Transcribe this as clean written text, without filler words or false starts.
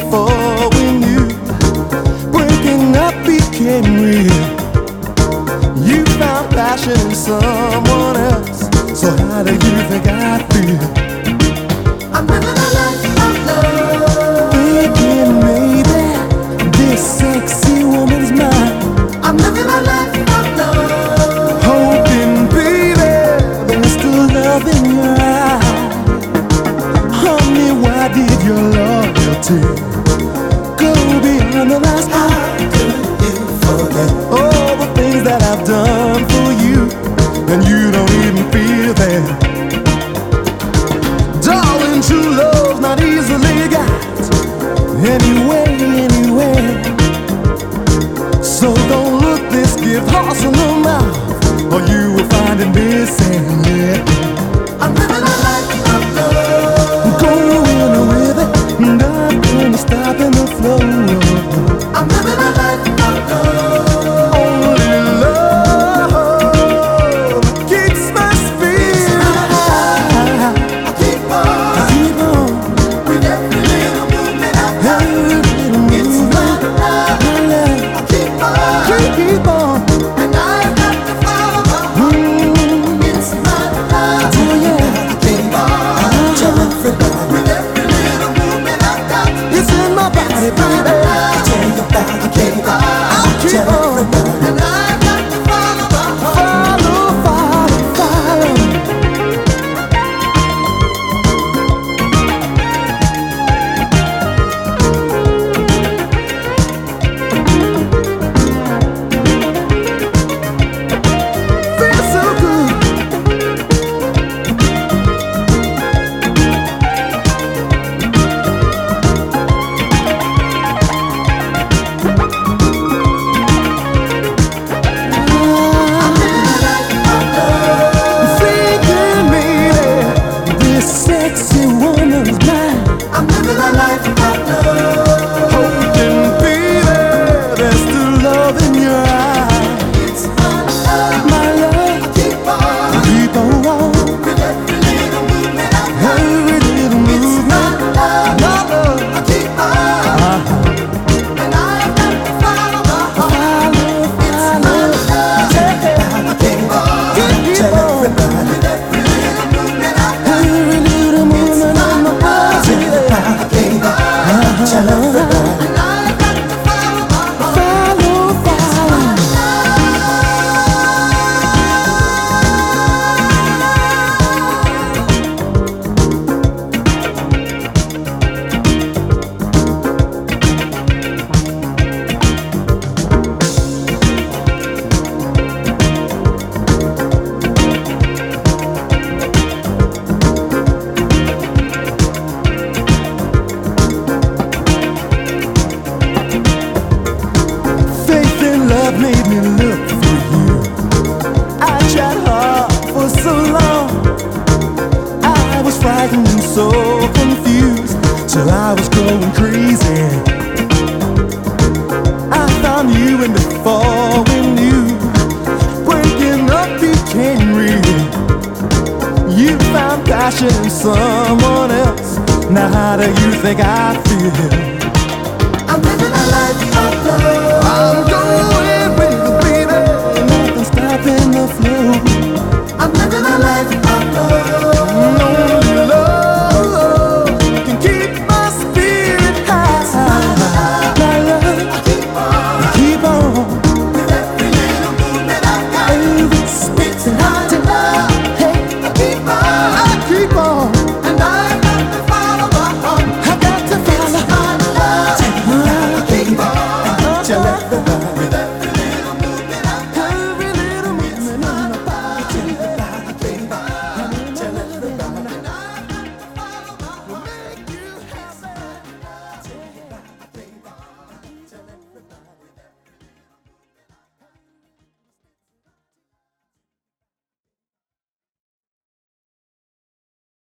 before we knew. Breaking up became real. You found passion in someone else. So how do you think I feel? I'm living a life of love. Thinking maybe this sexy woman's mine. I'm living a life of love. Hoping, baby, there's still love in your eyes. Honey, why did your loyalty go beyond the last How could you forget all the things that I've done for you, and you don't even feel that? Darling, true love's not easily got anyway, anywhere. So don't look this gift horse in the mouth, or you will find it missing. Yeah. I'm living a life of love. Going with it, not gonna stop in the flow. I'm living a life of love. Only love keeps my spirit high. I keep on Keep on, with every little movement I got. every little It's my movement, love. my love. I keep on, Keep on, and I've got to follow my heart. It's my love. oh yeah. I keep on, tell everybody with every little movement I got. It's in my body, baby. Tell you about the keep on, I'll keep tell on. everybody, and I've got to follow my heart. Follow, follow, follow. Feels so good. Thinking maybe this sexy woman's mine. I'm living a life of love. Hoping, baby, there's still love in your eyes. It's my love. My love, Keep on keep on, with every little movement I got. every little It's movement. my love. My love, I keep on, and I've got to follow my heart. follow, It's my love. I keep on, keep on, with every little movement I got. every little movement of my body. I keep on, tell everybody, and I've got to follow my heart. Follow, follow. Faith in love made me look for you. I tried hard for so long. I was frightened and so confused, till I was going crazy. I found you, and before we knew, breaking up became real. You found passion in someone else. Now how do you think I feel?